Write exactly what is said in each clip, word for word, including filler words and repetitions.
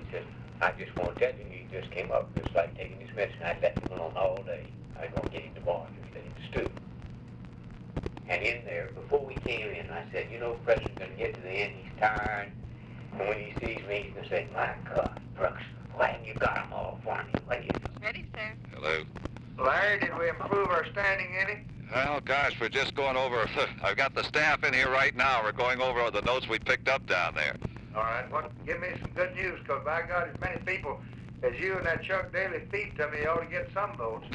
just, I just want to tell you, he just came up just like taking his medicine. I left him alone all day. I don't get him the bar, just let him stew. And in there, before we came in, I said, you know, Preston's going to get to the end. He's tired. And when he sees me, he's going to say, my God, Brooks, why haven't you got them all for me? What do you... Ready, sir. Hello. Larry, did we improve our standing any? Well, gosh, we're just going over, I've got the staff in here right now. We're going over the notes we picked up down there. All right, well, give me some good news, because by God, as many people as you and that Chuck Daly feed to me, you ought to get some votes.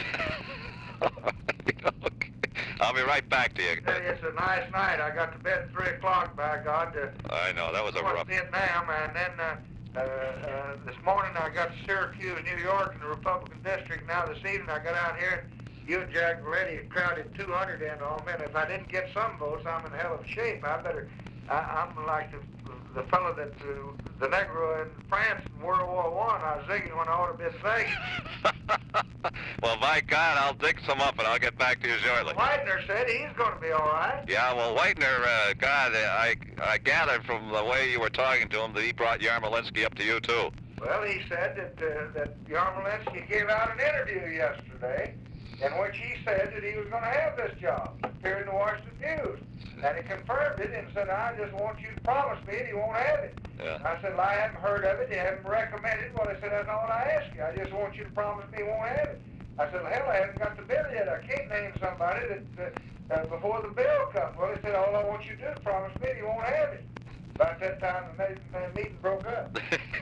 Okay. I'll be right back to you. It's a nice night. I got to bed at three o'clock, by God. Uh, I know, that was a I rough... Vietnam, and then uh, uh, uh, this morning I got to Syracuse, New York, in the Republican district. Now this evening I got out here, you and Jack Valletti crowded two hundred in on me, and if I didn't get some votes, I'm in hell of shape. I better... I, I'm like the, the fellow that, uh, the Negro in France in World War One. I was zigging when I ought to have been zigging. Well, by God, I'll dig some up and I'll get back to you shortly. Whitener said he's going to be all right. Yeah, well, Whitener, uh, God, I, I gathered from the way you were talking to him that he brought Yarmolinsky up to you, too. Well, he said that, uh, that Yarmolinsky gave out an interview yesterday in which he said that he was going to have this job. It appeared in the Washington News. And he confirmed it and said, I just want you to promise me that he won't have it. Yeah. I said, well, I haven't heard of it. You haven't recommended it. Well, I said, that's not what I asked you. I just want you to promise me he won't have it. I said, well, hell, I haven't got the bill yet. I can't name somebody that uh, uh, before the bill comes. Well, he said, all I want you to do is promise me that he won't have it. About that time, the meeting, the meeting broke up.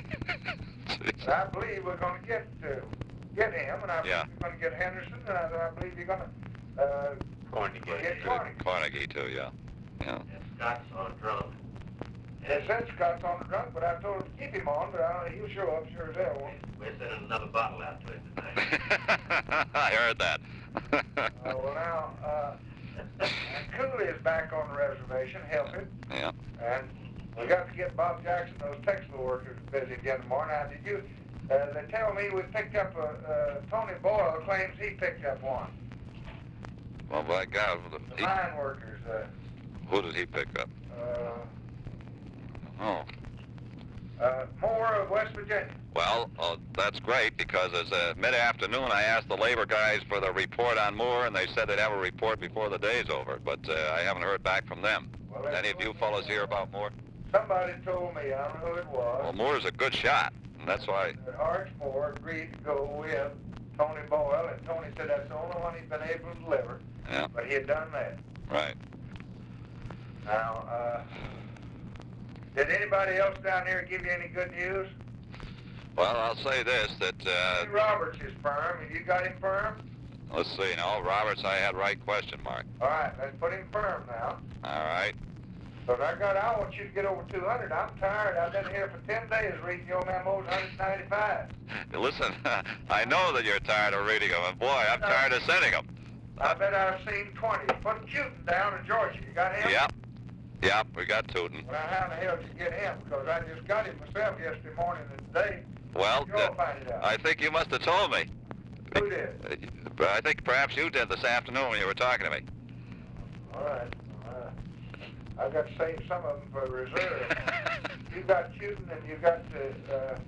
And I believe we're going to get uh, get him, and I believe Yeah. we're going to get Henderson, and I, I believe you're going to uh, Carnegie. get Carnegie. Carnegie, too, yeah. Yeah. Scott's on drunk. They said Scott's on the drunk, but I told him to keep him on, but I don't know, he'll show up sure as hell. won't he? We're sending another bottle out to him tonight. I heard that. Uh, well, now, uh, Cooley is back on the reservation, helping, Yeah. and we got to get Bob Jackson, those textile workers, busy again tomorrow. Now, did you, uh, they tell me we picked up a, uh, Tony Boyle claims he picked up one. Well, by God, The he, mine workers, uh, who did he pick up? uh, Oh. uh, Moore of West Virginia. Well, uh, that's great because as uh, mid-afternoon I asked the labor guys for the report on Moore, and they said they'd have a report before the day's over, but uh, I haven't heard back from them. Well, Did any of you fellows hear about Moore? Somebody told me, I don't know who it was. Well, Moore's a good shot, and that's why... That Arch Moore agreed to go with Tony Boyle, and Tony said that's the only one he'd been able to deliver, Yeah, but he had done that. right. Now, uh, did anybody else down here give you any good news? Well, I'll say this, that... Uh, Lee Roberts is firm. Have you got him firm? let's see, now, Roberts, I had right question mark. All right, let's put him firm now. All right. But I got, I want you to get over two hundred. I'm tired. I've been here for ten days reading your memos, one ninety-five. Listen, I know that you're tired of reading them, and boy, I'm tired of sending them. I bet I've seen twenty. Put Tootin down in Georgia. You got him? Yep. Yep, we got Tootin. Well, how in the hell did you get him? Because I just got him myself yesterday morning and today. Well, You'll uh, find it out. I think you must have told me. Who did? Uh, I think perhaps you did this afternoon when you were talking to me. All right. Uh, I've got to save some of them for reserve. You got Tootin and you got uh, uh,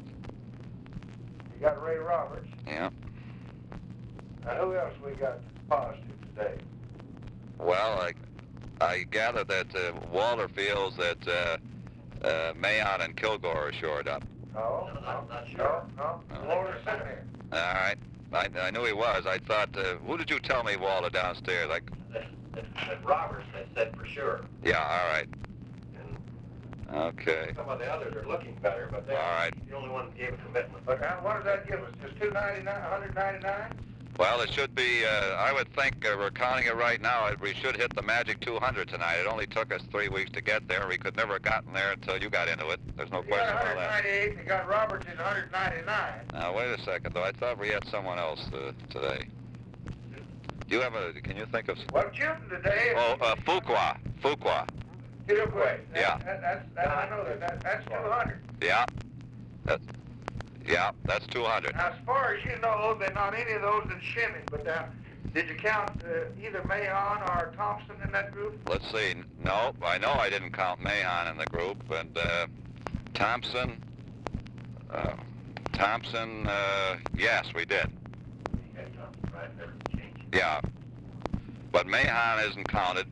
you got Ray Roberts. Yeah. Now, who else we got positive today? Well, I, I gather that uh, Walter feels that uh, uh, Mahon and Kilgore are shored up. No, No, no, not- not sure. no, no. No. Walter's sitting here. All right. I, I knew he was. I thought, uh, who did you tell me, Walter, downstairs? Like, That, that, that Roberts, they said for sure. yeah, all right. And Okay. some of the others are looking better, but they're All right. the only one that gave a commitment. But now, what does that give us? Just two ninety-nine, one ninety-nine? Well, it should be, uh, I would think, uh, we're counting it right now, we should hit the magic two hundred tonight. It only took us three weeks to get there. We could never have gotten there until you got into it. There's no You question got about that. one ninety-eight and you got Roberts in one ninety-nine. Now, wait a second, though. I thought we had someone else uh, today. Do you have a, can you think of... Well, Tootin today... Oh, uh, Fuqua. Fuqua. Fuqua. That, Yeah. That, that's, that, I know that. that that's two hundred. Yeah. That, yeah, that's two hundred. Now, as far as you know, they're not any of those that shimmy, but now, did you count uh, either Mahon or Thompson in that group? Let's see. No, I know I didn't count Mahon in the group, and uh, Thompson, Uh, Thompson, uh, yes, we did. You had Thompson, right? Never changed. Yeah. But Mahon isn't counted.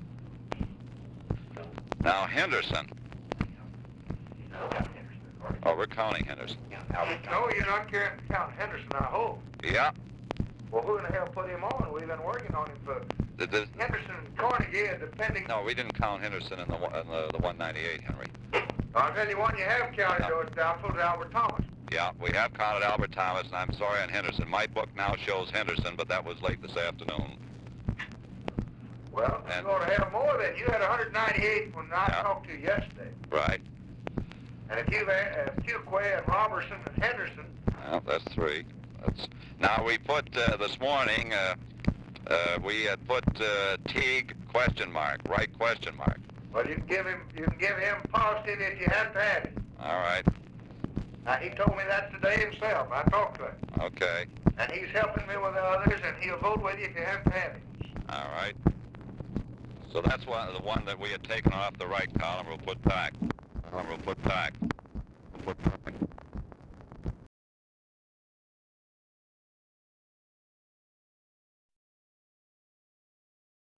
Now, Henderson. No, Henderson, according to- Oh, we're counting Henderson. Yeah, Albert No, Thompson. you're not caring to count Henderson, I hope. Yeah. Well, who in the hell put him on? We've been working on him for The, the, Henderson and Carnegie, and depending no, we didn't count Henderson in the, one- in the, the one ninety-eight, Henry. on anyone you have counted, No. those doubtful is Albert Thomas. Yeah, we have counted Albert Thomas, and I'm sorry on Henderson. My book now shows Henderson, but that was late this afternoon. Well, And- you ought to have more than you had one hundred ninety-eight when I Yeah. talked to you yesterday. Right. And if you've uh, Fuqua and Robertson and Henderson, Well, that's three. That's now we put uh, this morning. Uh, uh, we had put uh, Teague question mark, right question mark. well, you can give him you can give him positive if you have to have him. All right. Now he told me that today himself. I talked to him, Okay. and he's helping me with the others, and he'll vote with you if you have to have him. All right. So that's one, the one that we had taken off the right column. We'll put back. We'll put back. We'll put back.